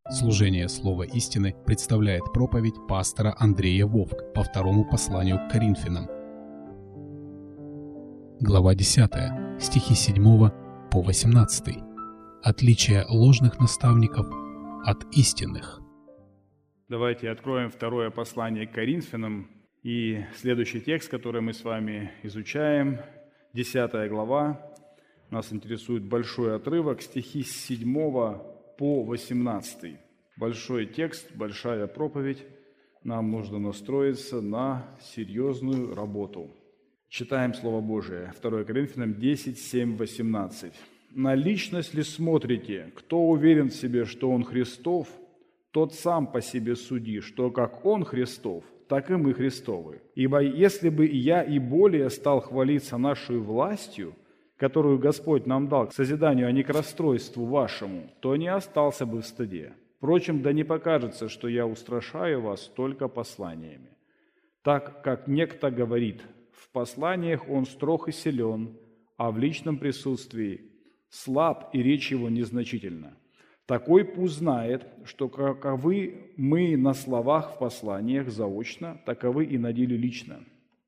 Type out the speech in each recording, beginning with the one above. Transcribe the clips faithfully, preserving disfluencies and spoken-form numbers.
Служение Слова истины представляет проповедь пастора Андрея Вовк по второму посланию к Коринфянам. Глава десятая, стихи с седьмого по восемнадцатый. Отличие ложных наставников от истинных. Давайте откроем второе послание к Коринфянам. И следующий текст, который мы с вами изучаем, десятая глава. Нас интересует большой отрывок, стихи с седьмого по восемнадцатый. Большой текст, большая проповедь. Нам нужно настроиться на серьезную работу. Читаем Слово Божие. второе Коринфянам десять, семь, восемнадцать. «На личность ли смотрите? Кто уверен в себе, что он Христов, тот сам по себе суди, что как он Христов, так и мы Христовы. Ибо если бы я и более стал хвалиться нашей властью, которую Господь нам дал к созиданию, а не к расстройству вашему, то не остался бы в стыде. Впрочем, да не покажется, что я устрашаю вас только посланиями. Так как некто говорит, в посланиях он строг и силен, а в личном присутствии слаб и речь его незначительна. Такой пусть знает, что каковы мы на словах в посланиях заочно, таковы и на деле лично.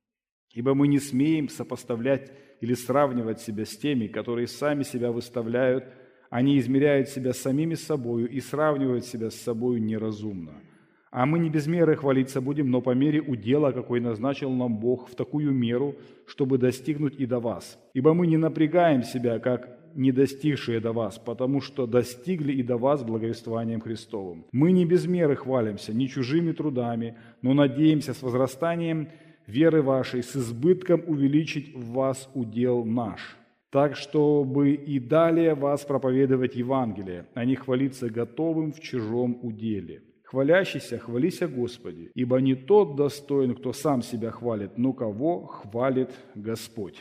Ибо мы не смеем сопоставлять или сравнивать себя с теми, которые сами себя выставляют, они измеряют себя самими собою и сравнивают себя с собою неразумно. А мы не без меры хвалиться будем, но по мере удела, какой назначил нам Бог, в такую меру, чтобы достигнуть и до вас. Ибо мы не напрягаем себя, как не достигшие до вас, потому что достигли и до вас благовествованием Христовым. Мы не без меры хвалимся, не чужими трудами, но надеемся с возрастанием веры вашей, с избытком увеличить в вас удел наш, так, чтобы и далее вас проповедовать Евангелие, а не хвалиться готовым в чужом уделе. Хвалящийся, хвалися Господи, ибо не тот достоин, кто сам себя хвалит, но кого хвалит Господь».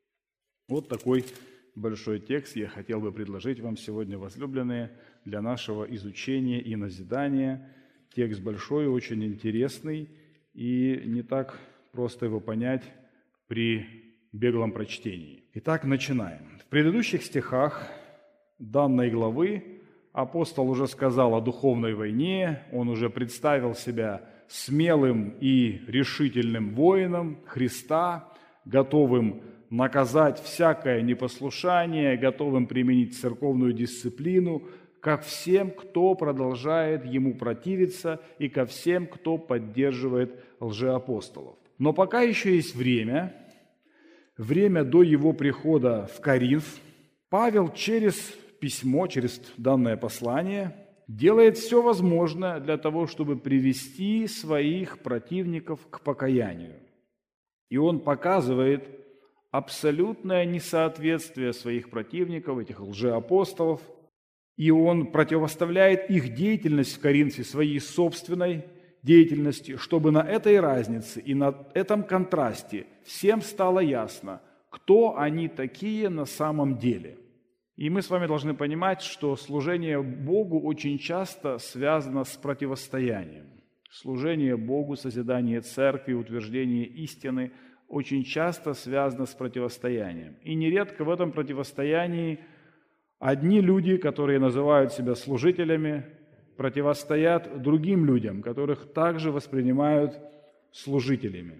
Вот такой большой текст я хотел бы предложить вам сегодня, возлюбленные, для нашего изучения и назидания. Текст большой, очень интересный, и не так просто его понять при беглом прочтении. Итак, начинаем. В предыдущих стихах данной главы апостол уже сказал о духовной войне, он уже представил себя смелым и решительным воином Христа, готовым наказать всякое непослушание, готовым применить церковную дисциплину ко всем, кто продолжает ему противиться, и ко всем, кто поддерживает лжеапостолов. Но пока еще есть время, время до его прихода в Коринф, Павел через письмо, через данное послание делает все возможное для того, чтобы привести своих противников к покаянию. И он показывает абсолютное несоответствие своих противников, этих лжеапостолов, и он противоставляет их деятельность в Коринфе своей собственной деятельности, чтобы на этой разнице и на этом контрасте всем стало ясно, кто они такие на самом деле. И мы с вами должны понимать, что служение Богу очень часто связано с противостоянием. Служение Богу, созидание церкви, утверждение истины очень часто связано с противостоянием. И нередко в этом противостоянии одни люди, которые называют себя служителями, противостоят другим людям, которых также воспринимают служителями.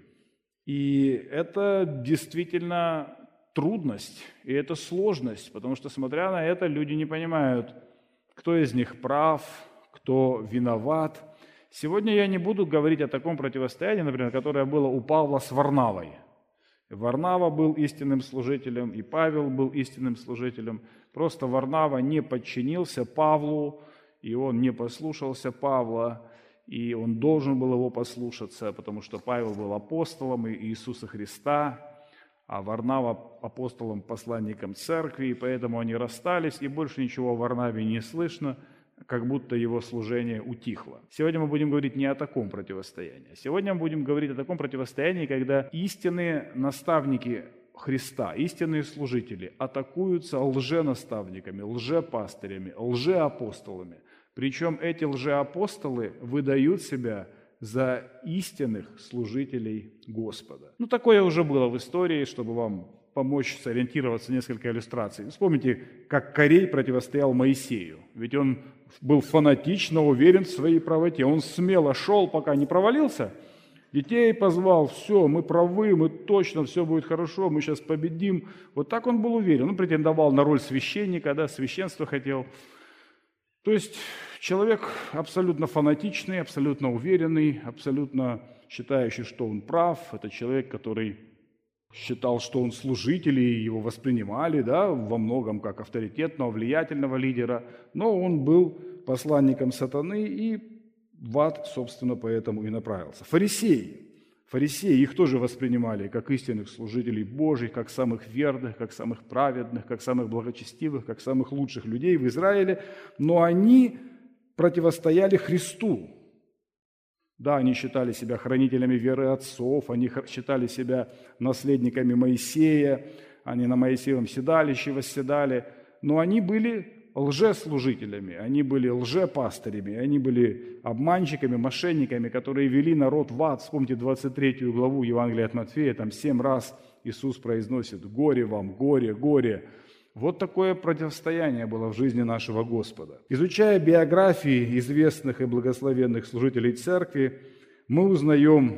И это действительно трудность, и это сложность, потому что, смотря на это, люди не понимают, кто из них прав, кто виноват. Сегодня я не буду говорить о таком противостоянии, например, которое было у Павла с Варнавой. Варнава был истинным служителем, и Павел был истинным служителем. Просто Варнава не подчинился Павлу, и он не послушался Павла, и он должен был его послушаться, потому что Павел был апостолом Иисуса Христа, а Варнава апостолом, посланником церкви, и поэтому они расстались, и больше ничего о Варнаве не слышно, как будто его служение утихло. Сегодня мы будем говорить не о таком противостоянии. Сегодня мы будем говорить о таком противостоянии, когда истинные наставники Христа, истинные служители атакуются лженаставниками, лжепастырями, лжеапостолами. Причем эти лжеапостолы выдают себя за истинных служителей Господа. Ну, такое уже было в истории, чтобы вам помочь сориентироваться несколько иллюстраций. Вспомните, как Корей противостоял Моисею. Ведь он был фанатично уверен в своей правоте. Он смело шел, пока не провалился. Детей позвал, все, мы правы, мы точно, все будет хорошо, мы сейчас победим. Вот так он был уверен. Он претендовал на роль священника, да, священство хотел. То есть человек абсолютно фанатичный, абсолютно уверенный, абсолютно считающий, что он прав. Это человек, который считал, что он служитель, и его воспринимали, да, во многом как авторитетного, влиятельного лидера. Но он был посланником сатаны и в ад, собственно, поэтому и направился. Фарисеи. Фарисеи, их тоже воспринимали как истинных служителей Божьих, как самых верных, как самых праведных, как самых благочестивых, как самых лучших людей в Израиле. Но они противостояли Христу. Да, они считали себя хранителями веры отцов, они считали себя наследниками Моисея, они на Моисеевом седалище восседали, но они были лжеслужителями, они были лжепастырями, они были обманщиками, мошенниками, которые вели народ в ад. Вспомните двадцать третью главу Евангелия от Матфея, там семь раз Иисус произносит «Горе вам, горе, горе». Вот такое противостояние было в жизни нашего Господа. Изучая биографии известных и благословенных служителей церкви, мы узнаем,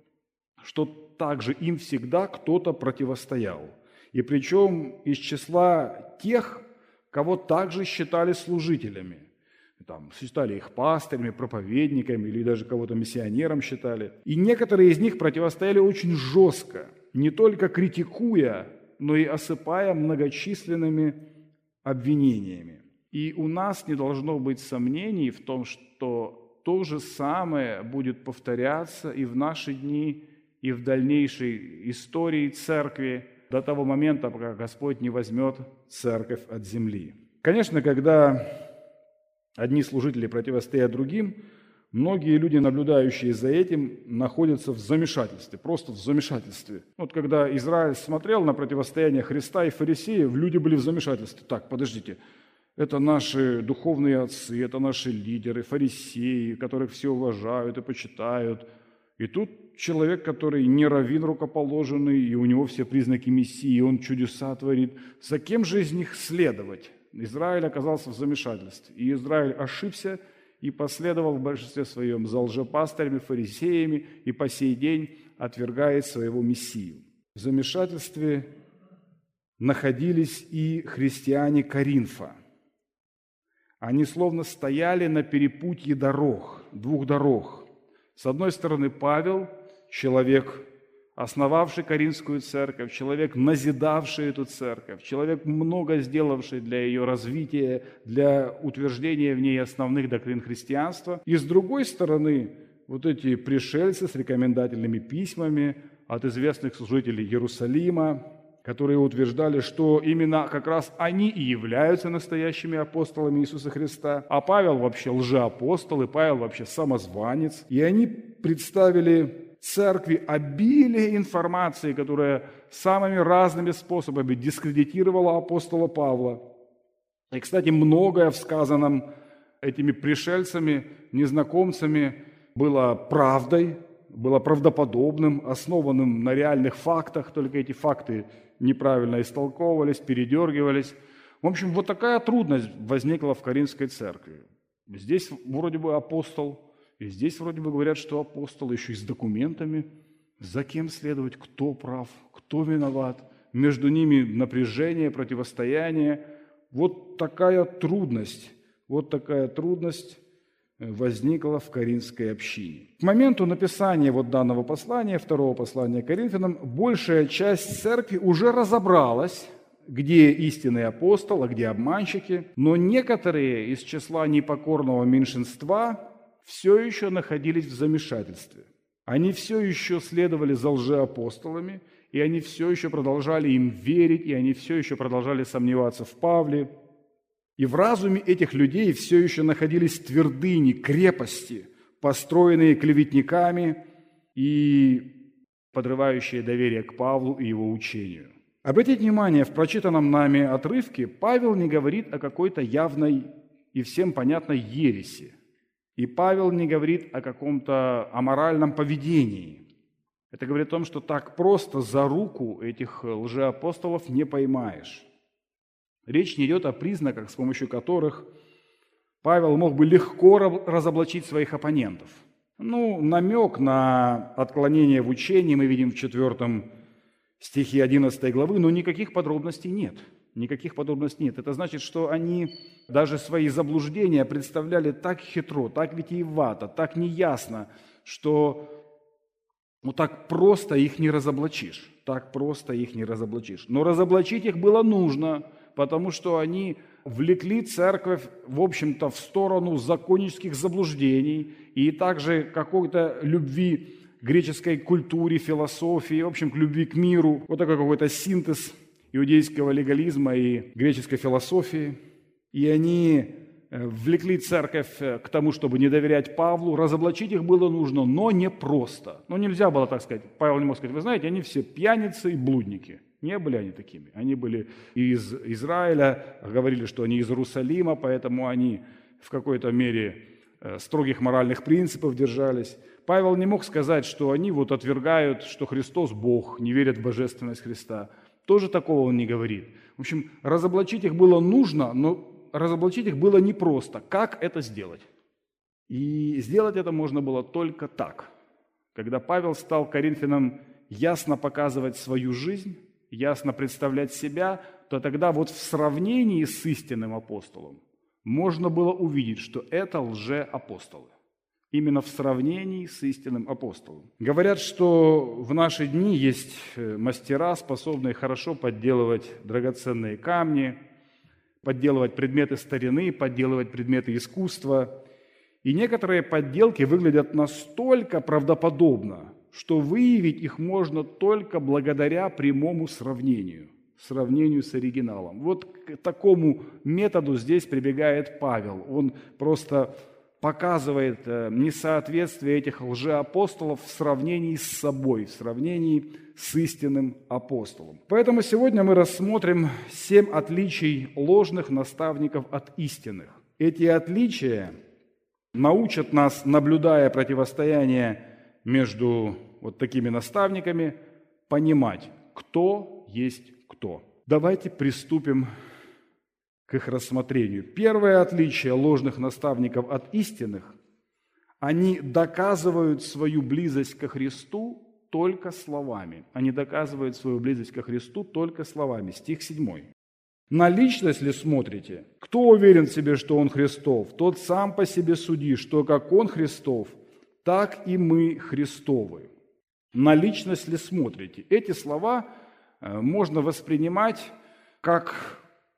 что также им всегда кто-то противостоял. И причем из числа тех, кого также считали служителями. Там, считали их пастырями, проповедниками или даже кого-то миссионером считали. И некоторые из них противостояли очень жестко, не только критикуя, но и осыпая многочисленными обвинениями. И у нас не должно быть сомнений в том, что то же самое будет повторяться и в наши дни, и в дальнейшей истории церкви, до того момента, пока Господь не возьмет церковь от земли. Конечно, когда одни служители противостоят другим, многие люди, наблюдающие за этим, находятся в замешательстве, просто в замешательстве. Вот когда Израиль смотрел на противостояние Христа и фарисеев, люди были в замешательстве. Так, подождите, это наши духовные отцы, это наши лидеры, фарисеи, которых все уважают и почитают. И тут человек, который не раввин рукоположенный, и у него все признаки Мессии, он чудеса творит. За кем же из них следовать? Израиль оказался в замешательстве. И Израиль ошибся и последовал в большинстве своем за лжепастырями, фарисеями, и по сей день отвергает своего Мессию. В замешательстве находились и христиане Коринфа. Они словно стояли на перепутье дорог, двух дорог. С одной стороны, Павел, человек, основавший Коринфскую церковь, человек, назидавший эту церковь, человек, много сделавший для ее развития, для утверждения в ней основных доктрин христианства. И с другой стороны, вот эти пришельцы с рекомендательными письмами от известных служителей Иерусалима, которые утверждали, что именно как раз они и являются настоящими апостолами Иисуса Христа, а Павел вообще лжеапостол, и Павел вообще самозванец. И они представили церкви обилие информации, которая самыми разными способами дискредитировала апостола Павла. И, кстати, многое в сказанном этими пришельцами, незнакомцами было правдой, было правдоподобным, основанным на реальных фактах, только эти факты неправильно истолковывались, передергивались. В общем, вот такая трудность возникла в Коринфской церкви. Здесь вроде бы апостол, и здесь вроде бы говорят, что апостол еще и с документами. За кем следовать, кто прав, кто виноват. Между ними напряжение, противостояние. Вот такая трудность, вот такая трудность возникла в Коринфской общине. К моменту написания вот данного послания, второго послания к Коринфянам, большая часть церкви уже разобралась, где истинный апостол, а где обманщики, но некоторые из числа непокорного меньшинства все еще находились в замешательстве. Они все еще следовали за лжеапостолами, и они все еще продолжали им верить, и они все еще продолжали сомневаться в Павле. И в разуме этих людей все еще находились твердыни, крепости, построенные клеветниками и подрывающие доверие к Павлу и его учению. Обратите внимание, в прочитанном нами отрывке Павел не говорит о какой-то явной и всем понятной ереси. И Павел не говорит о каком-то аморальном поведении. Это говорит о том, что так просто за руку этих лжеапостолов не поймаешь. Речь не идет о признаках, с помощью которых Павел мог бы легко разоблачить своих оппонентов. Ну, намек на отклонение в учении мы видим в четвертом стихе одиннадцатой главы, но никаких подробностей нет. Никаких подробностей нет. Это значит, что они даже свои заблуждения представляли так хитро, так витиевато, так неясно, что ну, так просто их не разоблачишь. Так просто их не разоблачишь. Но разоблачить их было нужно, потому что они влекли церковь, в общем-то, в сторону законнических заблуждений и также какой-то любви к греческой культуре, философии, в общем, к любви к миру. Вот такой какой-то синтез иудейского легализма и греческой философии. И они влекли церковь к тому, чтобы не доверять Павлу. Разоблачить их было нужно, но не просто. Ну, нельзя было так сказать. Павел не мог сказать, вы знаете, они все пьяницы и блудники. Не были они такими. Они были из Израиля, говорили, что они из Иерусалима, поэтому они в какой-то мере строгих моральных принципов держались. Павел не мог сказать, что они вот отвергают, что Христос Бог, не верят в божественность Христа. Тоже такого он не говорит. В общем, разоблачить их было нужно, но разоблачить их было непросто. Как это сделать? И сделать это можно было только так. Когда Павел стал Коринфянам ясно показывать свою жизнь, ясно представлять себя, то тогда вот в сравнении с истинным апостолом можно было увидеть, что это лжеапостолы. Именно в сравнении с истинным апостолом. Говорят, что в наши дни есть мастера, способные хорошо подделывать драгоценные камни, подделывать предметы старины, подделывать предметы искусства. И некоторые подделки выглядят настолько правдоподобно, что выявить их можно только благодаря прямому сравнению, сравнению с оригиналом. Вот к такому методу здесь прибегает Павел. Он просто показывает несоответствие этих лжеапостолов в сравнении с собой, в сравнении с истинным апостолом. Поэтому сегодня мы рассмотрим семь отличий ложных наставников от истинных. Эти отличия научат нас, наблюдая противостояние между вот такими наставниками, понимать, кто есть кто. Давайте приступим к их рассмотрению. Первое отличие ложных наставников от истинных – они доказывают свою близость ко Христу только словами. Они доказывают свою близость ко Христу только словами. Стих седьмой. На личность ли смотрите? Кто уверен в себе, что он Христов? Тот сам по себе суди, что как он Христов, так и мы Христовы. На личность ли смотрите? Эти слова можно воспринимать как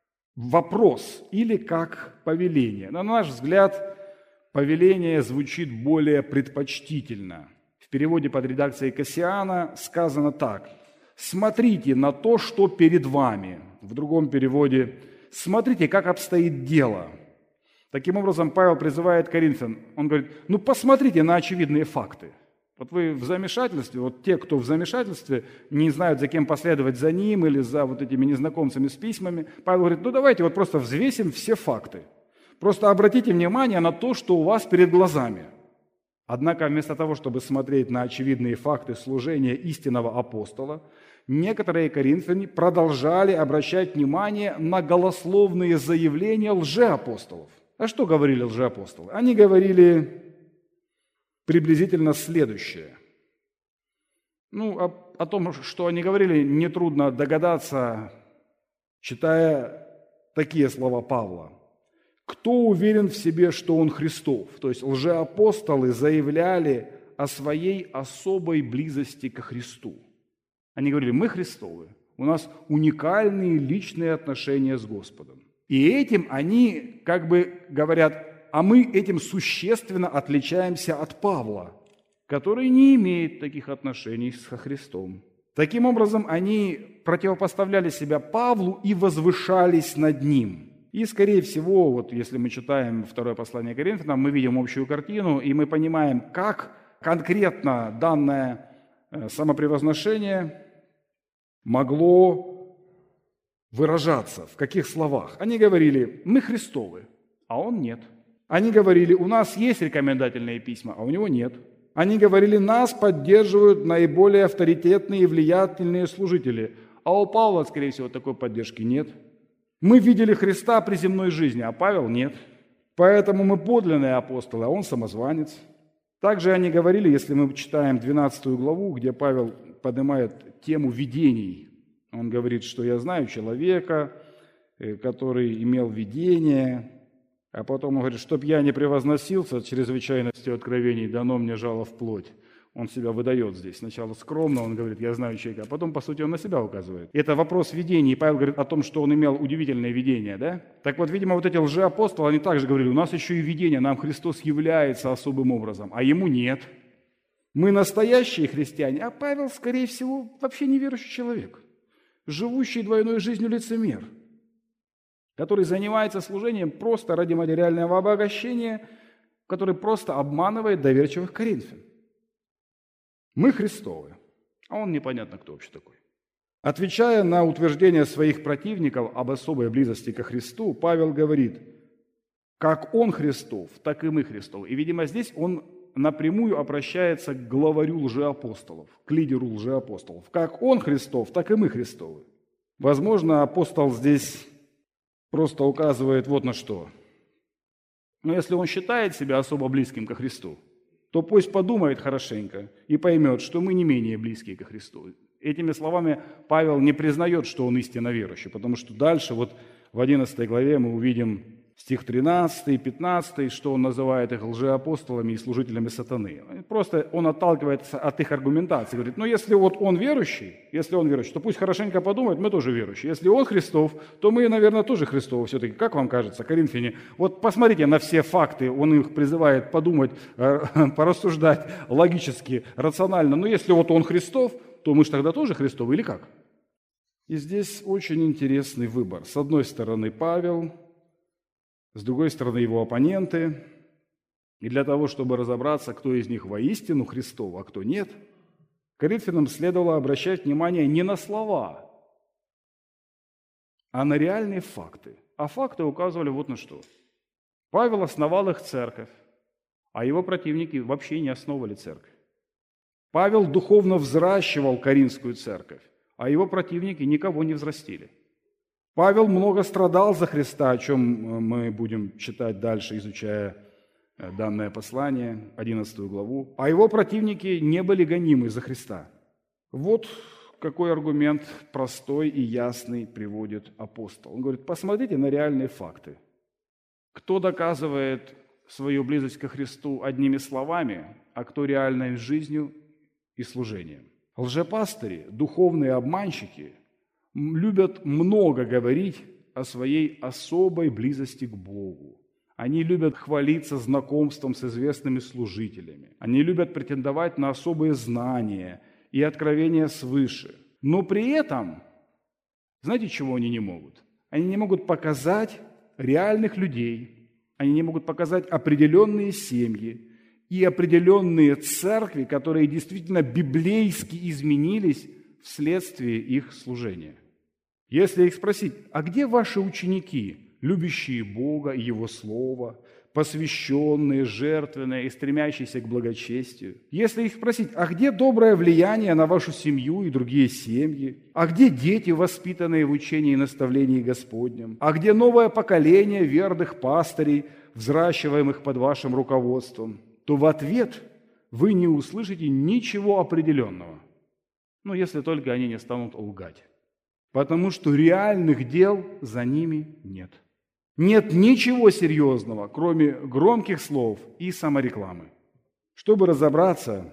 вопрос или как повеление. На наш взгляд, повеление звучит более предпочтительно. В переводе под редакцией Кассиана сказано так: «Смотрите на то, что перед вами». В другом переводе «Смотрите, как обстоит дело». Таким образом, Павел призывает коринфян. Он говорит, ну посмотрите на очевидные факты. Вот вы в замешательстве, вот те, кто в замешательстве, не знают, за кем последовать, за ним или за вот этими незнакомцами с письмами. Павел говорит, ну давайте вот просто взвесим все факты. Просто обратите внимание на то, что у вас перед глазами. Однако вместо того, чтобы смотреть на очевидные факты служения истинного апостола, некоторые коринфяне продолжали обращать внимание на голословные заявления лжеапостолов. А что говорили лжеапостолы? Они говорили приблизительно следующее. Ну, о, о том, что они говорили, нетрудно догадаться, читая такие слова Павла. «Кто уверен в себе, что он Христов?» То есть лжеапостолы заявляли о своей особой близости ко Христу. Они говорили, мы Христовы, у нас уникальные личные отношения с Господом. И этим они как бы говорят, а мы этим существенно отличаемся от Павла, который не имеет таких отношений со Христом. Таким образом, они противопоставляли себя Павлу и возвышались над ним. И, скорее всего, вот если мы читаем второе послание Коринфянам, мы видим общую картину, и мы понимаем, как конкретно данное самопревозношение могло выражаться, в каких словах. Они говорили, мы Христовы, а он нет. Они говорили, у нас есть рекомендательные письма, а у него нет. Они говорили, нас поддерживают наиболее авторитетные и влиятельные служители. А у Павла, скорее всего, такой поддержки нет. Мы видели Христа при земной жизни, а Павел нет. Поэтому мы подлинные апостолы, а он самозванец. Также они говорили, если мы читаем двенадцатую главу, где Павел поднимает тему видений. Он говорит, что я знаю человека, который имел видение, а потом он говорит, чтоб я не превозносился чрезвычайностью откровений, дано мне жало в плоть. Он себя выдает здесь. Сначала скромно, он говорит, я знаю человека, а потом, по сути, он на себя указывает. Это вопрос видений. Павел говорит о том, что он имел удивительное видение, да? Так вот, видимо, вот эти лжеапостолы, они также говорили, у нас еще и видение, нам Христос является особым образом, а ему нет. Мы настоящие христиане, а Павел, скорее всего, вообще неверующий человек, живущий двойной жизнью лицемер, который занимается служением просто ради материального обогащения, который просто обманывает доверчивых коринфян. Мы Христовы, а он непонятно, кто вообще такой. Отвечая на утверждение своих противников об особой близости ко Христу, Павел говорит, как он Христов, так и мы Христовы. И, видимо, здесь он напрямую обращается к главарю лжеапостолов, к лидеру лжеапостолов. Как он Христов, так и мы Христовы. Возможно, апостол здесь просто указывает вот на что. Но если он считает себя особо близким ко Христу, то пусть подумает хорошенько и поймет, что мы не менее близкие ко Христу. Этими словами Павел не признает, что он истинно верующий, потому что дальше вот в одиннадцатой главе мы увидим стих тринадцатый, пятнадцатый, что он называет их лжеапостолами и служителями сатаны. Просто он отталкивается от их аргументации. Говорит, ну если вот он верующий, если он верующий, то пусть хорошенько подумает, мы тоже верующие. Если он Христов, то мы, наверное, тоже Христовы все-таки. Как вам кажется, коринфяне? Вот посмотрите на все факты, он их призывает подумать, порассуждать логически, рационально. Но если вот он Христов, то мы же тогда тоже Христовы или как? И здесь очень интересный выбор. С одной стороны Павел, с другой стороны его оппоненты. И для того, чтобы разобраться, кто из них воистину Христов, а кто нет, коринфянам следовало обращать внимание не на слова, а на реальные факты. А факты указывали вот на что. Павел основал их церковь, а его противники вообще не основывали церковь. Павел духовно взращивал Коринфскую церковь, а его противники никого не взрастили. Павел много страдал за Христа, о чем мы будем читать дальше, изучая данное послание, одиннадцатую главу. А его противники не были гонимы за Христа. Вот какой аргумент простой и ясный приводит апостол. Он говорит, посмотрите на реальные факты. Кто доказывает свою близость ко Христу одними словами, а кто реальной жизнью и служением? Лжепастыри, духовные обманщики – любят много говорить о своей особой близости к Богу. Они любят хвалиться знакомством с известными служителями. Они любят претендовать на особые знания и откровения свыше. Но при этом, знаете, чего они не могут? Они не могут показать реальных людей, они не могут показать определенные семьи и определенные церкви, которые действительно библейски изменились вследствие их служения. Если их спросить, а где ваши ученики, любящие Бога и Его Слово, посвященные, жертвенные и стремящиеся к благочестию? Если их спросить, а где доброе влияние на вашу семью и другие семьи? А где дети, воспитанные в учении и наставлении Господнем? А где новое поколение верных пастырей, взращиваемых под вашим руководством? То в ответ вы не услышите ничего определенного. Ну, если только они не станут лгать. Потому что реальных дел за ними нет. Нет ничего серьезного, кроме громких слов и саморекламы. Чтобы разобраться,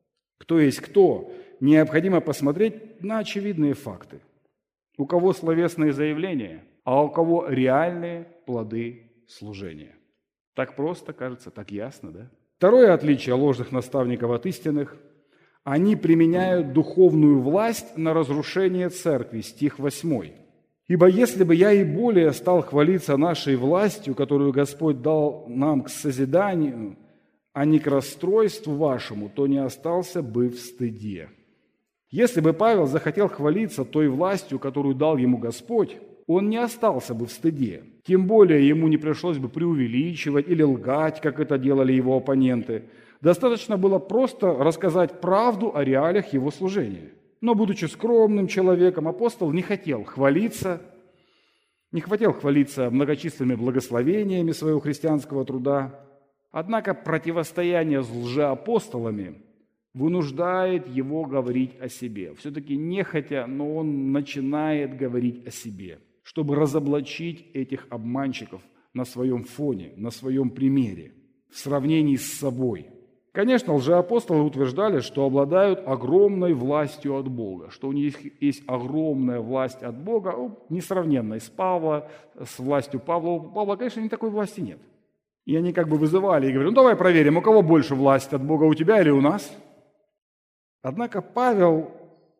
кто есть кто, необходимо посмотреть на очевидные факты. У кого словесные заявления, а у кого реальные плоды служения. Так просто, кажется, так ясно, да? Второе отличие ложных наставников от истинных – они применяют духовную власть на разрушение церкви, стих восьмой. «Ибо если бы я и более стал хвалиться нашей властью, которую Господь дал нам к созиданию, а не к расстройству вашему, то не остался бы в стыде». Если бы Павел захотел хвалиться той властью, которую дал ему Господь, он не остался бы в стыде. Тем более ему не пришлось бы преувеличивать или лгать, как это делали его оппоненты. Достаточно было просто рассказать правду о реалиях его служения. Но, будучи скромным человеком, апостол не хотел хвалиться, не хотел хвалиться многочисленными благословениями своего христианского труда. Однако противостояние с лжеапостолами вынуждает его говорить о себе. Все-таки нехотя, но он начинает говорить о себе, чтобы разоблачить этих обманщиков на своем фоне, на своем примере, в сравнении с собой. Конечно, лжеапостолы утверждали, что обладают огромной властью от Бога, что у них есть огромная власть от Бога, несравненная с Павла, с властью Павла. У Павла, конечно, ни такой власти нет. И они как бы вызывали и говорили: ну давай проверим, у кого больше власти, от Бога у тебя или у нас? Однако Павел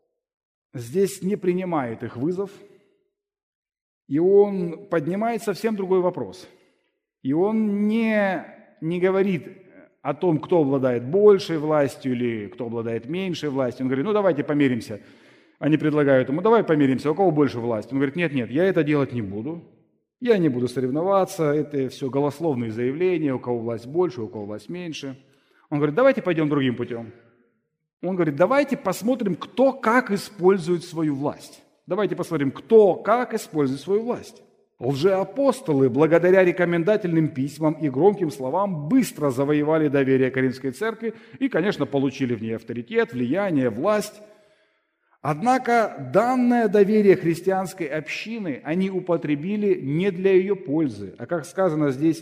здесь не принимает их вызов, и он поднимает совсем другой вопрос. И он не, не говорит о том, кто обладает большей властью или кто обладает меньшей властью. Он говорит: ну давайте помиримся. Они предлагают ему: давай помиримся, у кого больше власти? Он говорит: нет-нет, я это делать не буду. Я не буду соревноваться, это все голословные заявления, у кого власть больше, у кого власть меньше. Он говорит: давайте пойдем другим путем. Он говорит: давайте посмотрим, кто как использует свою власть. Давайте посмотрим, кто как использует свою власть. Лжеапостолы, благодаря рекомендательным письмам и громким словам, быстро завоевали доверие Коринфской церкви и, конечно, получили в ней авторитет, влияние, власть. Однако данное доверие христианской общины они употребили не для ее пользы, а, как сказано здесь,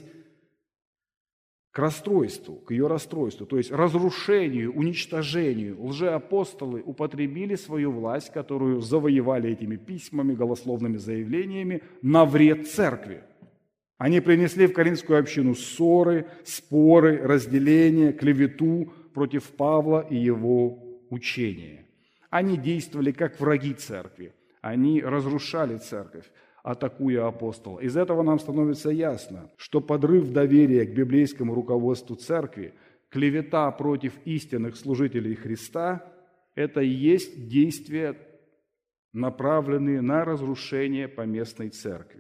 к расстройству, к ее расстройству, то есть разрушению, уничтожению. Лжеапостолы употребили свою власть, которую завоевали этими письмами, голословными заявлениями, на вред церкви. Они принесли в Коринфскую общину ссоры, споры, разделения, клевету против Павла и его учения. Они действовали как враги церкви, они разрушали церковь, атакуя апостола. Из этого нам становится ясно, что подрыв доверия к библейскому руководству церкви, клевета против истинных служителей Христа – это и есть действия, направленные на разрушение поместной церкви.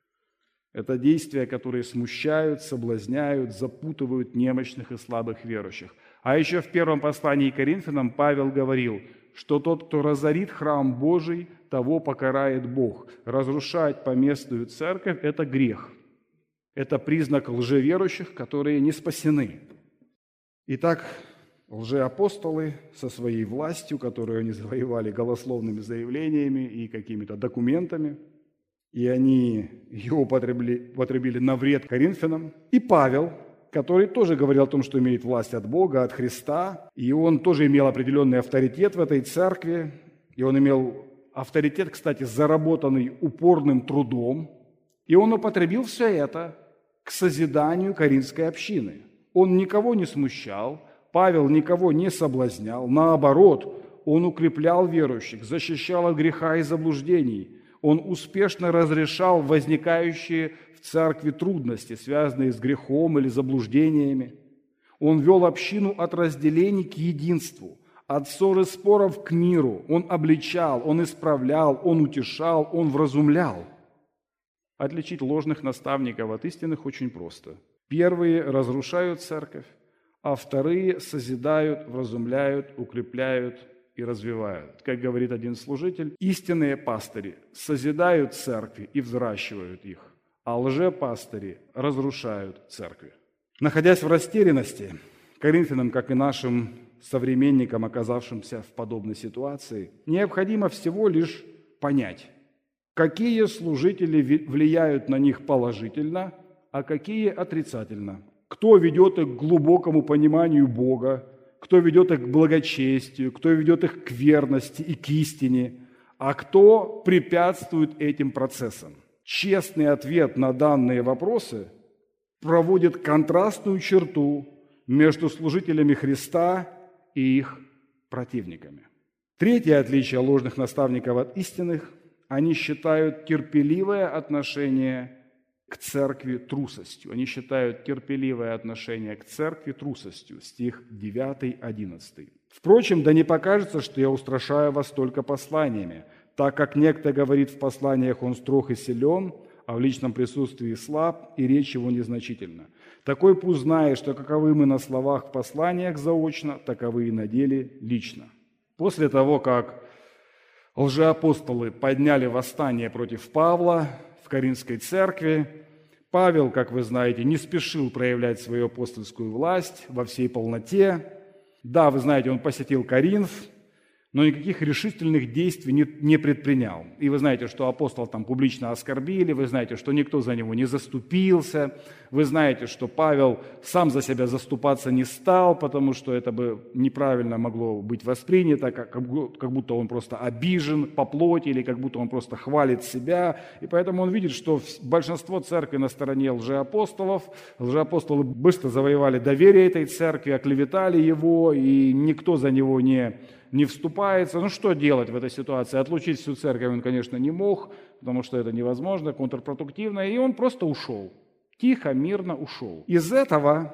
Это действия, которые смущают, соблазняют, запутывают немощных и слабых верующих. А еще в первом послании к Коринфянам Павел говорил, что тот, кто разорит храм Божий, того покарает Бог. Разрушать поместную церковь – это грех. Это признак лжеверующих, которые не спасены. Итак, лжеапостолы со своей властью, которую они завоевали голословными заявлениями и какими-то документами, и они ее употребили, употребили на вред коринфянам. И Павел, который тоже говорил о том, что имеет власть от Бога, от Христа, и он тоже имел определенный авторитет в этой церкви, и он имел авторитет, кстати, заработанный упорным трудом, и он употребил все это к созиданию Коринфской общины. Он никого не смущал, Павел никого не соблазнял, наоборот, он укреплял верующих, защищал от греха и заблуждений, он успешно разрешал возникающие в церкви трудности, связанные с грехом или заблуждениями. Он вел общину от разделений к единству, от ссор и споров к миру. Он обличал, он исправлял, он утешал, он вразумлял. Отличить ложных наставников от истинных очень просто. Первые разрушают церковь, а вторые созидают, вразумляют, укрепляют и развивают. Как говорит один служитель, истинные пастыри созидают церкви и взращивают их, а лжепастыри разрушают церкви. Находясь в растерянности, коринфянам, как и нашим современникам, оказавшимся в подобной ситуации, необходимо всего лишь понять, какие служители влияют на них положительно, а какие отрицательно. Кто ведет их к глубокому пониманию Бога, кто ведет их к благочестию, кто ведет их к верности и к истине, а кто препятствует этим процессам. Честный ответ на данные вопросы проводит контрастную черту между служителями Христа и их противниками. Третье отличие ложных наставников от истинных – они считают терпеливое отношение к церкви трусостью. Они считают терпеливое отношение к церкви трусостью. Стих девятый, одиннадцатый. «Впрочем, да не покажется, что я устрашаю вас только посланиями. так как некто говорит в посланиях, он строг и силен, а в личном присутствии слаб, и речь его незначительна. Такой пусть знает, что каковы мы на словах в посланиях заочно, таковы и на деле лично». После того, как лжеапостолы подняли восстание против Павла в Коринфской церкви, Павел, как вы знаете, не спешил проявлять свою апостольскую власть во всей полноте. Да, вы знаете, он посетил Коринф, но никаких решительных действий не, не предпринял. И вы знаете, что апостол там публично оскорбили, вы знаете, что никто за него не заступился, вы знаете, что Павел сам за себя заступаться не стал, потому что это бы неправильно могло быть воспринято, как, как будто он просто обижен по плоти, или как будто он просто хвалит себя. И поэтому он видит, что большинство церкви на стороне лжеапостолов, лжеапостолы быстро завоевали доверие этой церкви, оклеветали его, и никто за него не... не вступается. Ну, что делать в этой ситуации? Отлучить всю церковь он, конечно, не мог, потому что это невозможно, контрпродуктивно, и он просто ушел. Тихо, мирно ушел. Из этого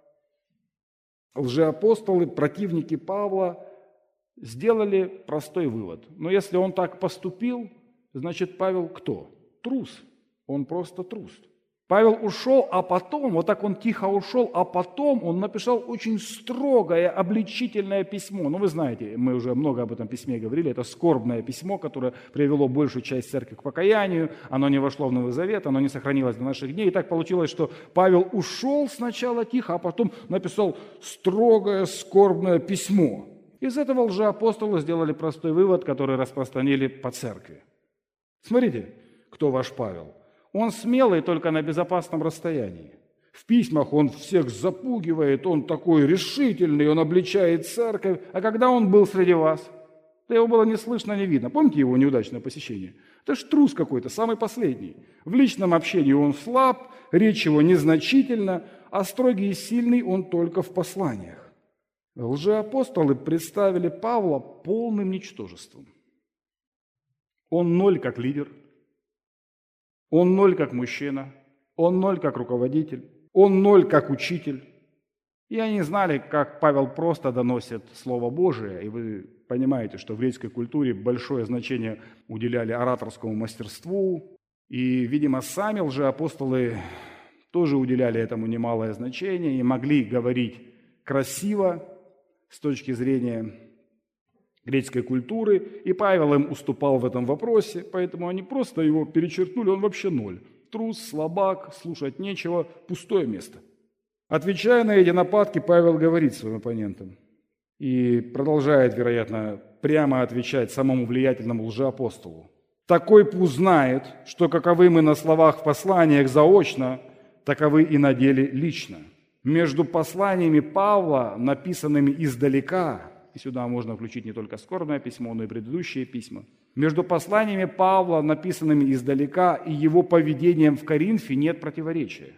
лжеапостолы, противники Павла, сделали простой вывод. Но если он так поступил, значит, Павел кто? Трус. Он просто трус. Павел ушел, а потом, вот так он тихо ушел, а потом он написал очень строгое, обличительное письмо. Ну, вы знаете, мы уже много об этом письме говорили, это скорбное письмо, которое привело большую часть церкви к покаянию, оно не вошло в Новый Завет, оно не сохранилось до наших дней. И так получилось, что Павел ушел сначала тихо, а потом написал строгое, скорбное письмо. Из этого лжеапостолы сделали простой вывод, который распространили по церкви. Смотрите, кто ваш Павел. Он смелый только на безопасном расстоянии. В письмах он всех запугивает, он такой решительный, он обличает церковь. А когда он был среди вас, то его было не слышно, не видно. Помните его неудачное посещение? Это ж трус какой-то, самый последний. В личном общении он слаб, речь его незначительна, а строгий и сильный он только в посланиях. Лжеапостолы представили Павла полным ничтожеством. Он ноль как лидер. Он ноль как мужчина, он ноль как руководитель, он ноль как учитель. И они знали, как Павел просто доносит Слово Божие, и вы понимаете, что в греческой культуре большое значение уделяли ораторскому мастерству, и, видимо, сами лжеапостолы тоже уделяли этому немалое значение и могли говорить красиво с точки зрения греческой культуры, и Павел им уступал в этом вопросе, поэтому они просто его перечеркнули, он вообще ноль. Трус, слабак, слушать нечего, пустое место. Отвечая на эти нападки, Павел говорит своим оппонентам и продолжает, вероятно, прямо отвечать самому влиятельному лжеапостолу. «Такой пусть знает, что каковы мы на словах в посланиях заочно, таковы и на деле лично». Между посланиями Павла, написанными издалека, и сюда можно включить не только скорбное письмо, но и предыдущие письма. Между посланиями Павла, написанными издалека, и его поведением в Коринфе нет противоречия.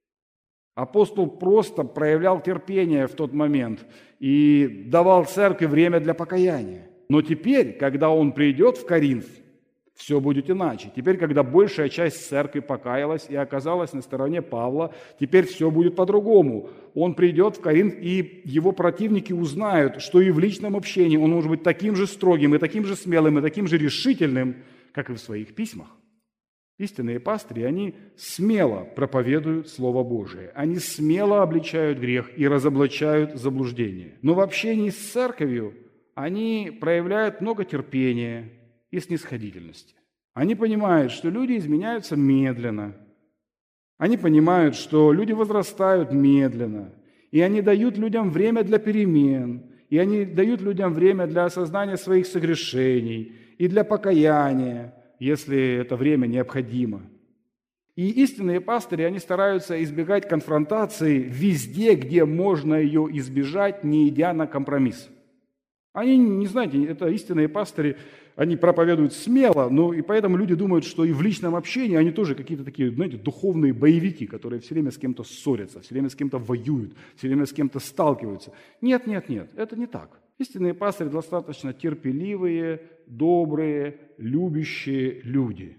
Апостол просто проявлял терпение в тот момент и давал церкви время для покаяния. Но теперь, когда он придет в Коринф, все будет иначе. Теперь, когда большая часть церкви покаялась и оказалась на стороне Павла, теперь все будет по-другому. Он придет в Коринф, и его противники узнают, что и в личном общении он может быть таким же строгим, и таким же смелым, и таким же решительным, как и в своих письмах. Истинные пастыри, они смело проповедуют Слово Божие. Они смело обличают грех и разоблачают заблуждение. Но в общении с церковью они проявляют много терпения и снисходительности. Они понимают, что люди изменяются медленно. Они понимают, что люди возрастают медленно. И они дают людям время для перемен. И они дают людям время для осознания своих согрешений и для покаяния, если это время необходимо. И истинные пастыри, они стараются избегать конфронтации везде, где можно ее избежать, не идя на компромисс. Они, не знаете, это истинные пастыри, они проповедуют смело, но и поэтому люди думают, что и в личном общении они тоже какие-то такие, знаете, духовные боевики, которые все время с кем-то ссорятся, все время с кем-то воюют, все время с кем-то сталкиваются. Нет, нет, нет, это не так. Истинные пастыри достаточно терпеливые, добрые, любящие люди.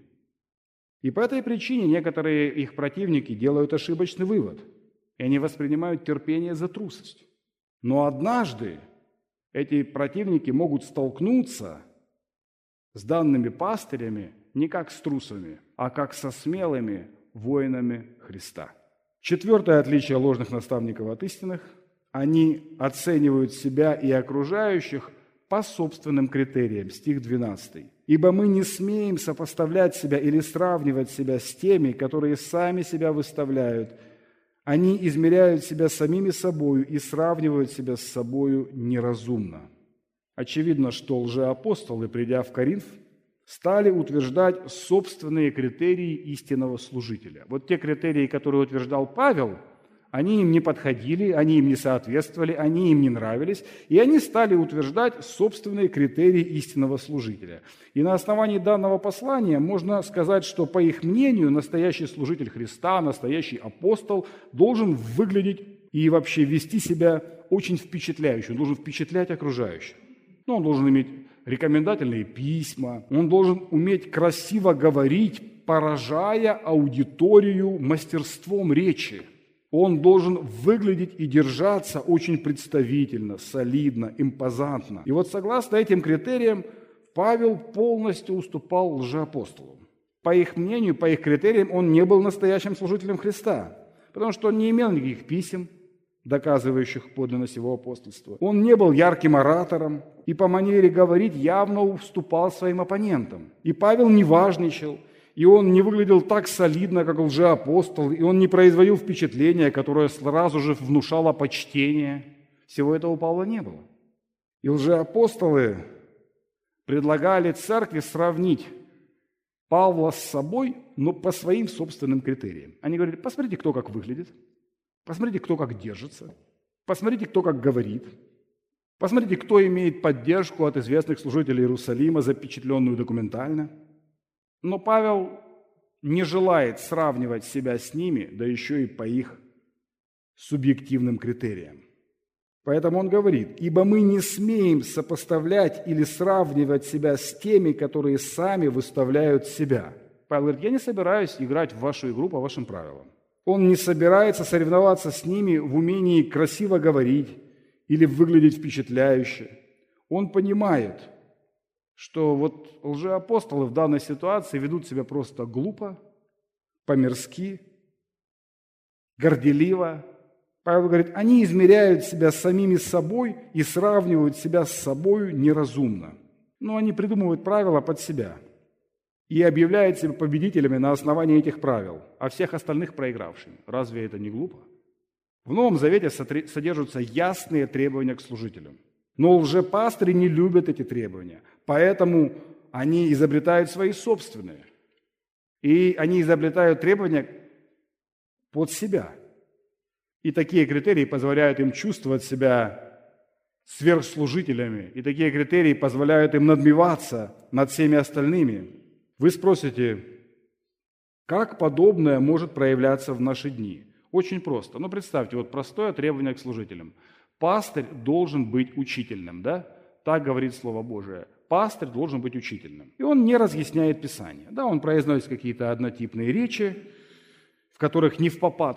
И по этой причине некоторые их противники делают ошибочный вывод, и они воспринимают терпение за трусость. Но однажды эти противники могут столкнуться с данными пастырями не как с трусами, а как со смелыми воинами Христа. Четвертое отличие ложных наставников от истинных – они оценивают себя и окружающих по собственным критериям. Стих двенадцатый. «Ибо мы не смеем сопоставлять себя или сравнивать себя с теми, которые сами себя выставляют. Они измеряют себя самими собою и сравнивают себя с собою неразумно». Очевидно, что лжеапостолы, придя в Коринф, стали утверждать собственные критерии истинного служителя. Вот те критерии, которые утверждал Павел, они им не подходили, они им не соответствовали, они им не нравились, и они стали утверждать собственные критерии истинного служителя. И на основании данного послания можно сказать, что, по их мнению, настоящий служитель Христа, настоящий апостол должен выглядеть и вообще вести себя очень впечатляюще, он должен впечатлять окружающих. Ну, он должен иметь рекомендательные письма, он должен уметь красиво говорить, поражая аудиторию мастерством речи. Он должен выглядеть и держаться очень представительно, солидно, импозантно. И вот согласно этим критериям Павел полностью уступал лжеапостолам. По их мнению, по их критериям, он не был настоящим служителем Христа, потому что он не имел никаких писем, доказывающих подлинность его апостольства. Он не был ярким оратором и по манере говорить явно уступал своим оппонентам. И Павел не важничал, и он не выглядел так солидно, как лжеапостол, и он не производил впечатления, которое сразу же внушало почтение. Всего этого у Павла не было. И лжеапостолы предлагали церкви сравнить Павла с собой, но по своим собственным критериям. Они говорили: посмотрите, кто как выглядит, посмотрите, кто как держится, посмотрите, кто как говорит, посмотрите, кто имеет поддержку от известных служителей Иерусалима, запечатленную документально. Но Павел не желает сравнивать себя с ними, да еще и по их субъективным критериям. Поэтому он говорит: «Ибо мы не смеем сопоставлять или сравнивать себя с теми, которые сами выставляют себя». Павел говорит: я не собираюсь играть в вашу игру по вашим правилам. Он не собирается соревноваться с ними в умении красиво говорить или выглядеть впечатляюще. Он понимает, что вот лжеапостолы в данной ситуации ведут себя просто глупо, по-мирски, горделиво. Павел говорит, они измеряют себя самими собой и сравнивают себя с собою неразумно. Но они придумывают правила под себя и объявляют себя победителями на основании этих правил, а всех остальных проигравшими. Разве это не глупо? В Новом Завете содержатся ясные требования к служителям. Но лжепастыри не любят эти требования, поэтому они изобретают свои собственные. И они изобретают требования под себя. И такие критерии позволяют им чувствовать себя сверхслужителями. И такие критерии позволяют им надмеваться над всеми остальными. Вы спросите, как подобное может проявляться в наши дни? Очень просто. Ну, представьте, вот простое требование к служителям. Пастырь должен быть учительным, да? Так говорит Слово Божие. Пастырь должен быть учительным. И он не разъясняет Писание. Да, он произносит какие-то однотипные речи, в которых не впопад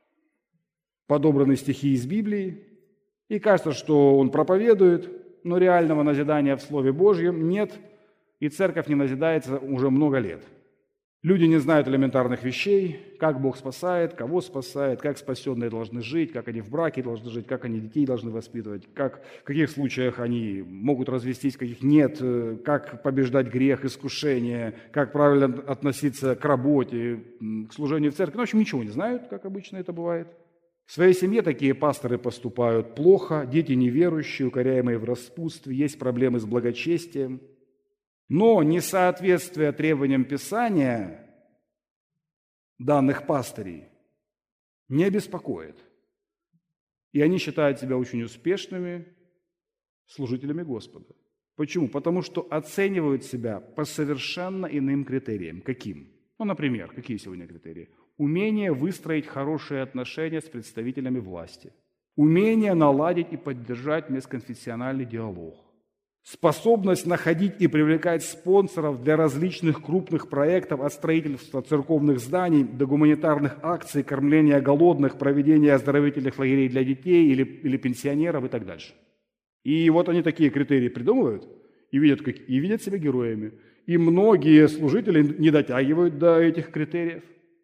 подобраны стихи из Библии. И кажется, что он проповедует, но реального назидания в Слове Божьем нет, и церковь не назидается уже много лет. Люди не знают элементарных вещей, как Бог спасает, кого спасает, как спасенные должны жить, как они в браке должны жить, как они детей должны воспитывать, как, в каких случаях они могут развестись, в каких нет, как побеждать грех, искушение, как правильно относиться к работе, к служению в церкви. Ну, в общем, ничего не знают, как обычно это бывает. В своей семье такие пасторы поступают плохо, дети неверующие, укоряемые в распутстве, есть проблемы с благочестием. Но несоответствие требованиям Писания данных пастырей не беспокоит. И они считают себя очень успешными служителями Господа. Почему? Потому что оценивают себя по совершенно иным критериям. Каким? Ну, например, какие сегодня критерии? Умение выстроить хорошие отношения с представителями власти. Умение наладить и поддержать межконфессиональный диалог. Способность находить и привлекать спонсоров для различных крупных проектов от строительства церковных зданий до гуманитарных акций, кормления голодных, проведения оздоровительных лагерей для детей или, или пенсионеров и так дальше. И вот они такие критерии придумывают и видят, как, и видят себя героями. И многие служители не дотягивают до этих критериев.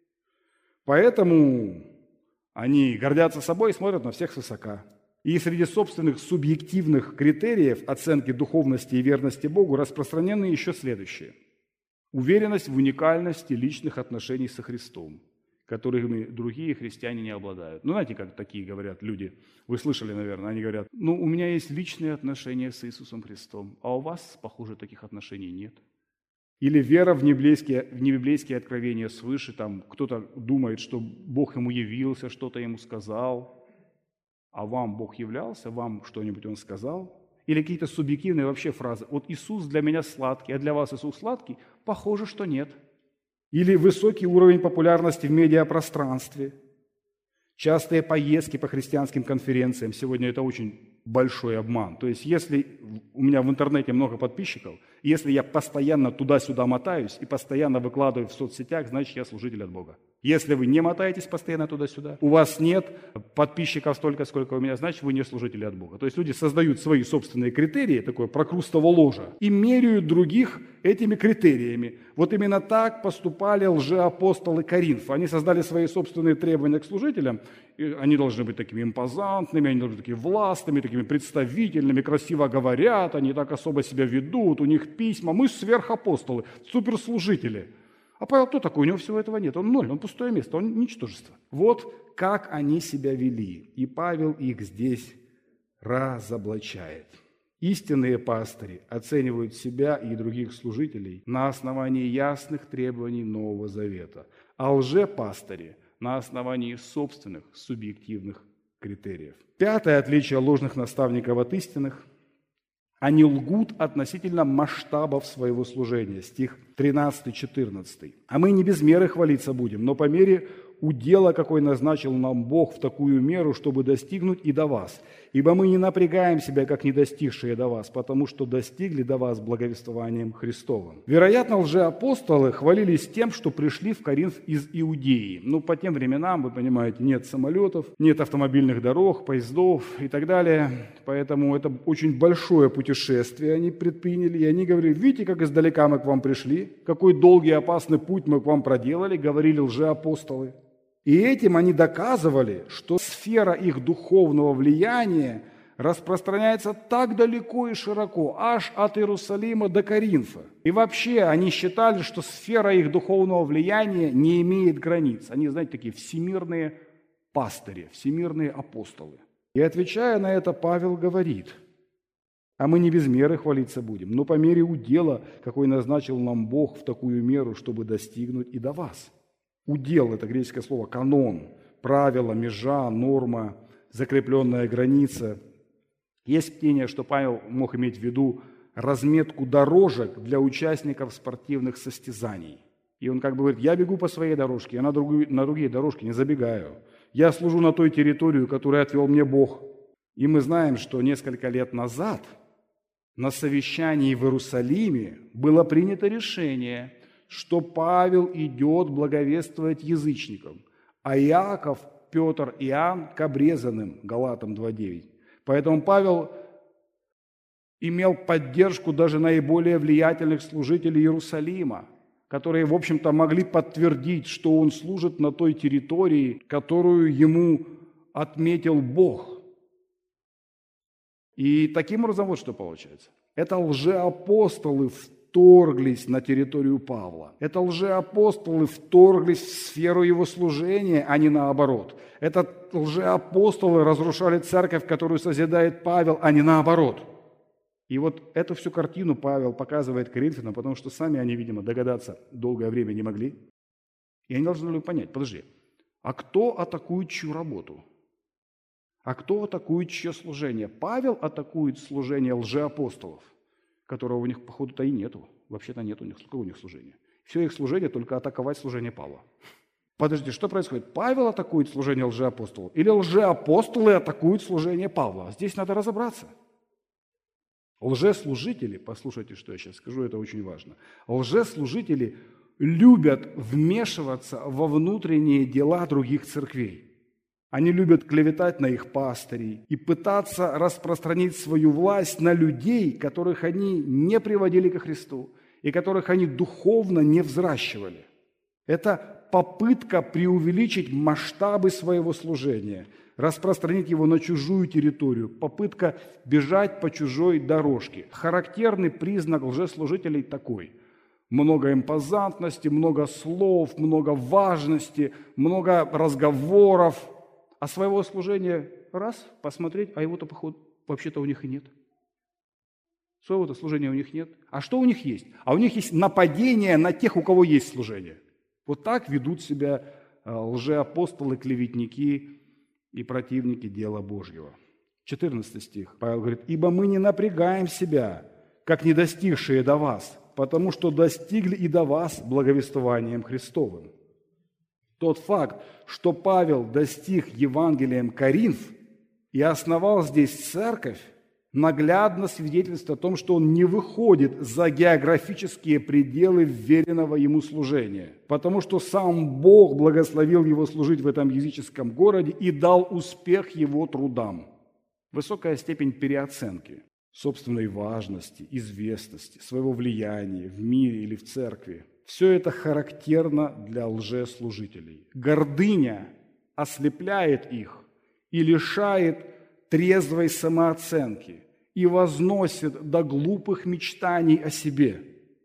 Поэтому они гордятся собой и смотрят на всех свысока. И среди собственных субъективных критериев оценки духовности и верности Богу распространены еще следующие. Уверенность в уникальности личных отношений со Христом, которыми другие христиане не обладают. Ну, знаете, как такие говорят люди, вы слышали, наверное, они говорят, ну, у меня есть личные отношения с Иисусом Христом, а у вас, похоже, таких отношений нет. Или вера в небиблейские, в небиблейские откровения свыше, там кто-то думает, что Бог ему явился, что-то ему сказал, а вам Бог являлся, вам что-нибудь Он сказал? Или какие-то субъективные вообще фразы. Вот Иисус для меня сладкий, а для вас Иисус сладкий? Похоже, что нет. Или высокий уровень популярности в медиапространстве. Частые поездки по христианским конференциям. Сегодня это очень большой обман. То есть если у меня в интернете много подписчиков, если я постоянно туда-сюда мотаюсь и постоянно выкладываю в соцсетях, значит, я служитель от Бога. Если вы не мотаетесь постоянно туда-сюда, у вас нет подписчиков столько, сколько у меня, значит, вы не служители от Бога. То есть люди создают свои собственные критерии, такое прокрустово ложа, и меряют других этими критериями. Вот именно так поступали лжеапостолы Коринфа. Они создали свои собственные требования к служителям. И они должны быть такими импозантными, они должны быть такими властными, такими представительными, красиво говорят, они так особо себя ведут, у них письма. Мы сверхапостолы, суперслужители. А Павел кто такой? У него всего этого нет. Он ноль, он пустое место, он ничтожество. Вот как они себя вели. И Павел их здесь разоблачает. Истинные пастыри оценивают себя и других служителей на основании ясных требований Нового Завета, а лжепастыри на основании собственных субъективных критериев. Пятое отличие ложных наставников от истинных. Они лгут относительно масштабов своего служения. Стих тринадцатый-четырнадцатый. «А мы не без меры хвалиться будем, но по мере удела, какой назначил нам Бог, в такую меру, чтобы достигнуть и до вас. Ибо мы не напрягаем себя, как не достигшие до вас, потому что достигли до вас благовествованием Христовым». Вероятно, лжеапостолы хвалились тем, что пришли в Коринф из Иудеи. Ну, по тем временам, вы понимаете, нет самолетов, нет автомобильных дорог, поездов и так далее. Поэтому это очень большое путешествие они предприняли. И они говорили, видите, как издалека мы к вам пришли, какой долгий и опасный путь мы к вам проделали, говорили лжеапостолы. И этим они доказывали, что сфера их духовного влияния распространяется так далеко и широко, аж от Иерусалима до Коринфа. И вообще они считали, что сфера их духовного влияния не имеет границ. Они, знаете, такие всемирные пастыри, всемирные апостолы. И отвечая на это, Павел говорит, «А мы не без меры хвалиться будем, но по мере удела, какой назначил нам Бог, в такую меру, чтобы достигнуть и до вас». Удел – это греческое слово «канон», правило, межа, норма, закрепленная граница. Есть мнение, что Павел мог иметь в виду разметку дорожек для участников спортивных состязаний. И он как бы говорит, я бегу по своей дорожке, я на другие, на другие дорожки не забегаю. Я служу на той территории, которую отвел мне Бог. И мы знаем, что несколько лет назад на совещании в Иерусалиме было принято решение, что Павел идет благовествовать язычникам, а Иаков, Петр, Иоанн к обрезанным, Галатам два девять. Поэтому Павел имел поддержку даже наиболее влиятельных служителей Иерусалима, которые, в общем-то, могли подтвердить, что он служит на той территории, которую ему отметил Бог. И таким образом вот что получается. Это лжеапостолы вторглись на территорию Павла. Это лжеапостолы вторглись в сферу его служения, а не наоборот. Это лжеапостолы разрушали церковь, которую созидает Павел, а не наоборот. И вот эту всю картину Павел показывает коринфянам, потому что сами они, видимо, догадаться долгое время не могли. И они должны были понять, подожди, а кто атакует чью работу? А кто атакует чье служение? Павел атакует служение лжеапостолов, которого у них, походу-то, и нету. Вообще-то нет у них, какое у них служение? Все их служение только атаковать служение Павла. Подожди, что происходит? Павел атакует служение лжеапостолов? Или лжеапостолы атакуют служение Павла? Здесь надо разобраться. Лжеслужители, послушайте, что я сейчас скажу, это очень важно. Лжеслужители любят вмешиваться во внутренние дела других церквей. Они любят клеветать на их пастырей и пытаться распространить свою власть на людей, которых они не приводили ко Христу и которых они духовно не взращивали. Это попытка преувеличить масштабы своего служения, распространить его на чужую территорию, попытка бежать по чужой дорожке. Характерный признак лжеслужителей такой: много импозантности, много слов, много важности, много разговоров, а своего служения раз посмотреть, а его-то, походу, вообще-то у них и нет. Своего-то служения у них нет. А что у них есть? А у них есть нападение на тех, у кого есть служение. Вот так ведут себя лжеапостолы, клеветники и противники дела Божьего. четырнадцатый стих. Павел говорит: «Ибо мы не напрягаем себя, как не достигшие до вас, потому что достигли и до вас благовествованием Христовым». Тот факт, что Павел достиг Евангелием Коринф и основал здесь церковь, наглядно свидетельствует о том, что он не выходит за географические пределы веренного ему служения, потому что сам Бог благословил его служить в этом языческом городе и дал успех его трудам. Высокая степень переоценки собственной важности, известности, своего влияния в мире или в церкви. Все это характерно для лжеслужителей. Гордыня ослепляет их и лишает трезвой самооценки и возносит до глупых мечтаний о себе.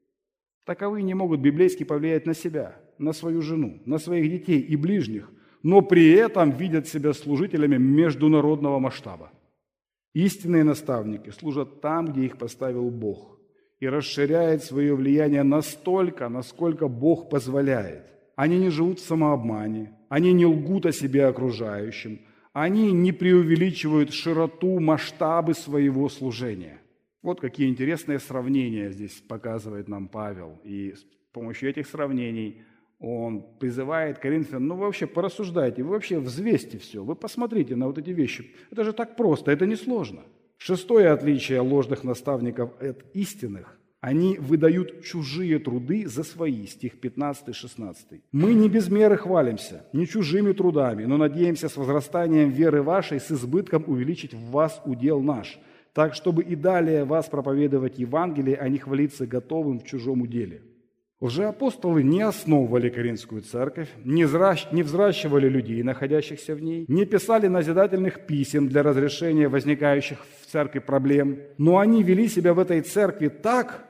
Таковые не могут библейски повлиять на себя, на свою жену, на своих детей и ближних, но при этом видят себя служителями международного масштаба. Истинные наставники служат там, где их поставил Бог, и расширяют свое влияние настолько, насколько Бог позволяет. Они не живут в самообмане, они не лгут о себе окружающим, они не преувеличивают широту, масштабы своего служения. Вот какие интересные сравнения здесь показывает нам Павел. И с помощью этих сравнений он призывает коринфян: ну вообще порассуждайте, вы вообще взвесьте все, вы посмотрите на вот эти вещи. Это же так просто, это несложно. Шестое отличие ложных наставников от истинных: они выдают чужие труды за свои, стих пятнадцатый шестнадцатый. «Мы не без меры хвалимся, не чужими трудами, но надеемся с возрастанием веры вашей с избытком увеличить в вас удел наш, так, чтобы и далее вас проповедовать Евангелие, а не хвалиться готовым в чужом уделе». Лжеапостолы не основывали Коринфскую церковь, не взращивали людей, находящихся в ней, не писали назидательных писем для разрешения возникающих в церкви проблем, но они вели себя в этой церкви так,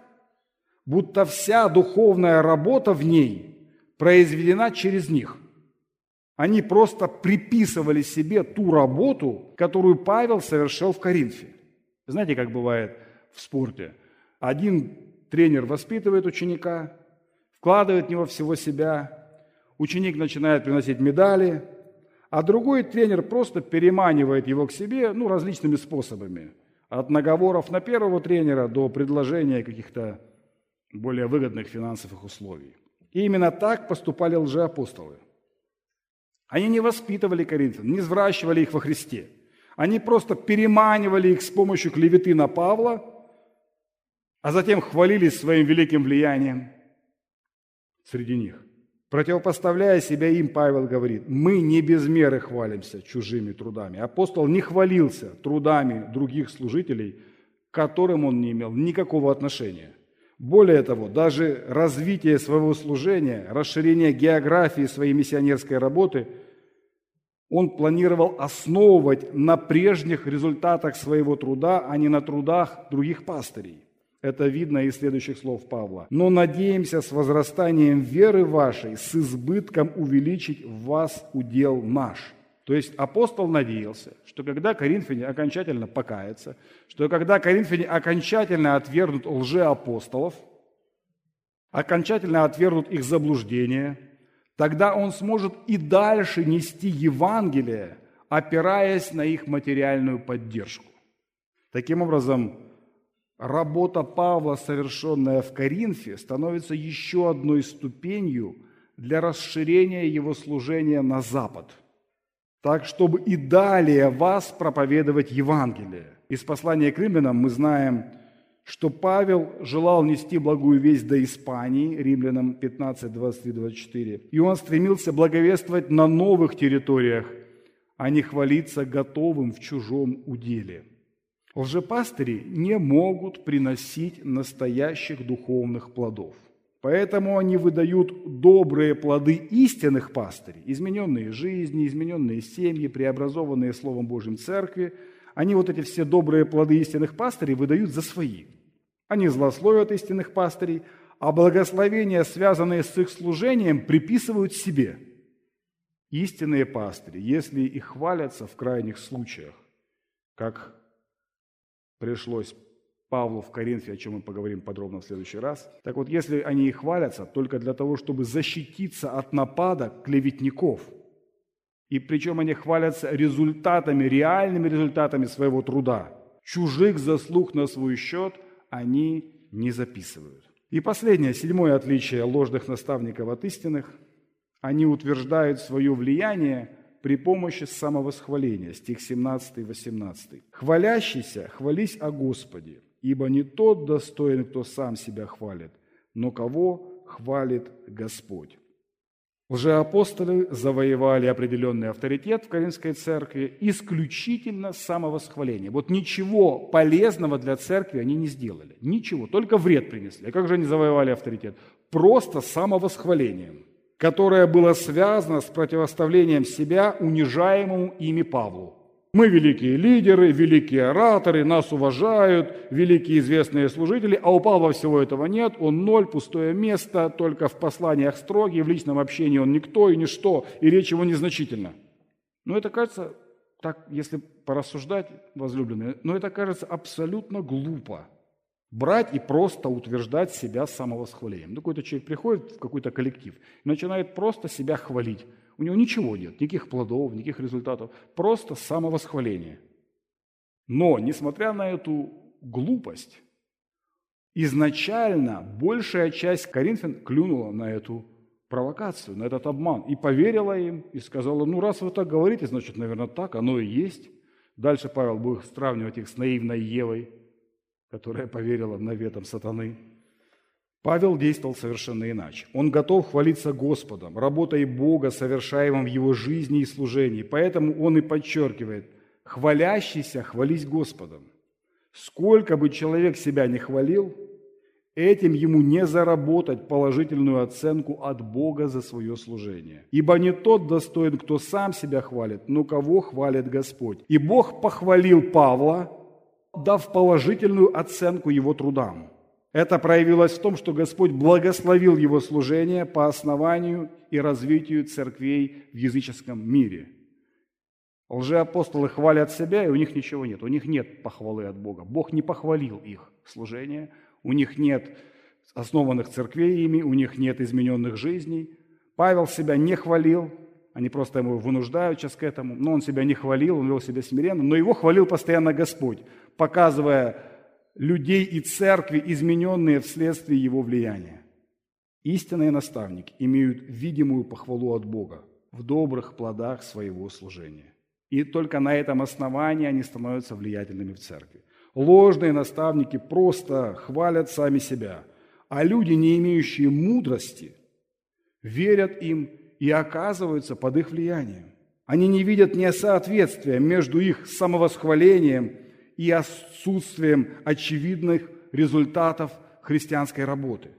будто вся духовная работа в ней произведена через них. Они просто приписывали себе ту работу, которую Павел совершил в Коринфе. Знаете, как бывает в спорте? Один тренер воспитывает ученика, вкладывает в него всего себя, ученик начинает приносить медали, а другой тренер просто переманивает его к себе ну, различными способами. От наговоров на первого тренера до предложения каких-то более выгодных финансовых условий. И именно так поступали лжеапостолы. Они не воспитывали коринфян, не взращивали их во Христе. Они просто переманивали их с помощью клеветы на Павла, а затем хвалились своим великим влиянием среди них. Противопоставляя себя им, Павел говорит: мы не без меры хвалимся чужими трудами. Апостол не хвалился трудами других служителей, к которым он не имел никакого отношения. Более того, даже развитие своего служения, расширение географии своей миссионерской работы он планировал основывать на прежних результатах своего труда, а не на трудах других пастырей. Это видно из следующих слов Павла. «Но надеемся с возрастанием веры вашей, с избытком увеличить в вас удел наш». То есть апостол надеялся, что когда коринфяне окончательно покаятся, что когда коринфяне окончательно отвергнут лжеапостолов, окончательно отвергнут их заблуждение, тогда он сможет и дальше нести Евангелие, опираясь на их материальную поддержку. Таким образом, работа Павла, совершенная в Коринфе, становится еще одной ступенью для расширения его служения на Запад, так, чтобы и далее вас проповедовать Евангелие. Из послания к римлянам мы знаем, что Павел желал нести благую весть до Испании, Римлянам пятнадцать, двадцать три, двадцать четыре, и он стремился благовествовать на новых территориях, а не хвалиться готовым в чужом уделе. Лжепастыри не могут приносить настоящих духовных плодов. Поэтому они выдают добрые плоды истинных пастырей, измененные жизни, измененные семьи, преобразованные Словом Божьим церкви. Они вот эти все добрые плоды истинных пастырей выдают за свои. Они злословят истинных пастырей, а благословения, связанные с их служением, приписывают себе. Истинные пастыри, если и хвалятся в крайних случаях, как пришлось Павлу в Коринфе, о чем мы поговорим подробно в следующий раз. Так вот, если они и хвалятся только для того, чтобы защититься от нападок клеветников, и причем они хвалятся результатами, реальными результатами своего труда, чужих заслуг на свой счет они не записывают. И последнее, седьмое отличие ложных наставников от истинных. Они утверждают свое влияние при помощи самовосхваления. Стих семнадцатый восемнадцатый. «Хвалящийся, хвались о Господе, ибо не тот достоин, кто сам себя хвалит, но кого хвалит Господь». Лжеапостолы завоевали определенный авторитет в Коринфской церкви исключительно самовосхвалением. Вот ничего полезного для церкви они не сделали. Ничего, только вред принесли. А как же они завоевали авторитет? Просто самовосхвалением, которое было связано с противоставлением себя унижаемому ими Павлу. Мы великие лидеры, великие ораторы, нас уважают, великие известные служители, а у Павла всего этого нет, он ноль, пустое место, только в посланиях строгий, в личном общении он никто и ничто, и речь его незначительна. Но это кажется, так, если порассуждать, возлюбленные, но это кажется абсолютно глупо. Брать и просто утверждать себя самовосхвалением. Какой-то человек приходит в какой-то коллектив и начинает просто себя хвалить. У него ничего нет, никаких плодов, никаких результатов, просто самовосхваление. Но, несмотря на эту глупость, изначально большая часть коринфян клюнула на эту провокацию, на этот обман, и поверила им, и сказала: ну, раз вы так говорите, значит, наверное, так оно и есть. Дальше Павел будет сравнивать их с наивной Евой, которая поверила в наветам сатаны. Павел действовал совершенно иначе. Он готов хвалиться Господом, работой Бога, совершаемым в его жизни и служении. Поэтому он и подчеркивает: хвалящийся, хвались Господом. Сколько бы человек себя не хвалил, этим ему не заработать положительную оценку от Бога за свое служение. Ибо не тот достоин, кто сам себя хвалит, но кого хвалит Господь. И Бог похвалил Павла, дав положительную оценку его трудам. Это проявилось в том, что Господь благословил его служение по основанию и развитию церквей в языческом мире. Лжеапостолы хвалят себя, и у них ничего нет. У них нет похвалы от Бога. Бог не похвалил их служение. У них нет основанных церквей ими, у них нет измененных жизней. Павел себя не хвалил. Они просто его вынуждают сейчас к этому. Но он себя не хвалил, он вел себя смиренно. Но его хвалил постоянно Господь, показывая людей и церкви, измененные вследствие его влияния. Истинные наставники имеют видимую похвалу от Бога в добрых плодах своего служения. И только на этом основании они становятся влиятельными в церкви. Ложные наставники просто хвалят сами себя, а люди, не имеющие мудрости, верят им и оказываются под их влиянием. Они не видят несоответствия между их самовосхвалением и отсутствием очевидных результатов христианской работы.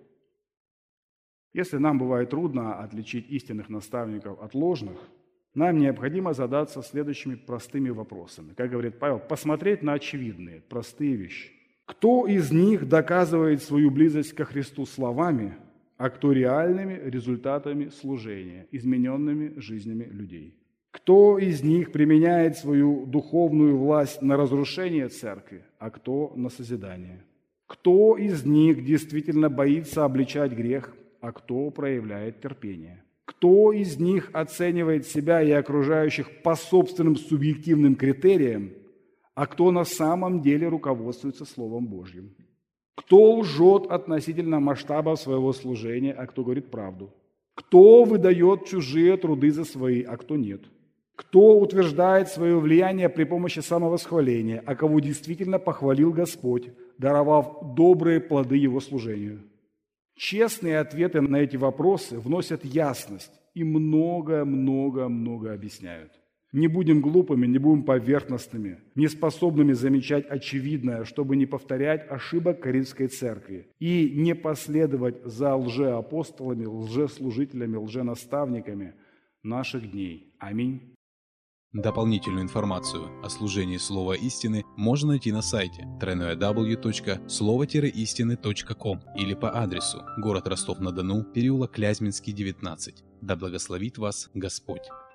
Если нам бывает трудно отличить истинных наставников от ложных, нам необходимо задаться следующими простыми вопросами. Как говорит Павел, посмотреть на очевидные, простые вещи. Кто из них доказывает свою близость ко Христу словами, а кто реальными результатами служения, измененными жизнями людей? Кто из них применяет свою духовную власть на разрушение церкви, а кто на созидание? Кто из них действительно боится обличать грех, а кто проявляет терпение? Кто из них оценивает себя и окружающих по собственным субъективным критериям, а кто на самом деле руководствуется Словом Божьим? Кто лжет относительно масштаба своего служения, а кто говорит правду? Кто выдает чужие труды за свои, а кто нет? Кто утверждает свое влияние при помощи самовосхваления, а кого действительно похвалил Господь, даровав добрые плоды Его служению? Честные ответы на эти вопросы вносят ясность и много-много-много объясняют. Не будем глупыми, не будем поверхностными, не способными замечать очевидное, чтобы не повторять ошибок Коринфской церкви и не последовать за лжеапостолами, лжеслужителями, лженаставниками наших дней. Аминь. Дополнительную информацию о служении Слова Истины можно найти на сайте дабл ю дабл ю дабл ю точка слово истины точка ком или по адресу город Ростов-на-Дону, переулок Клязьминский, девятнадцать. Да благословит вас Господь!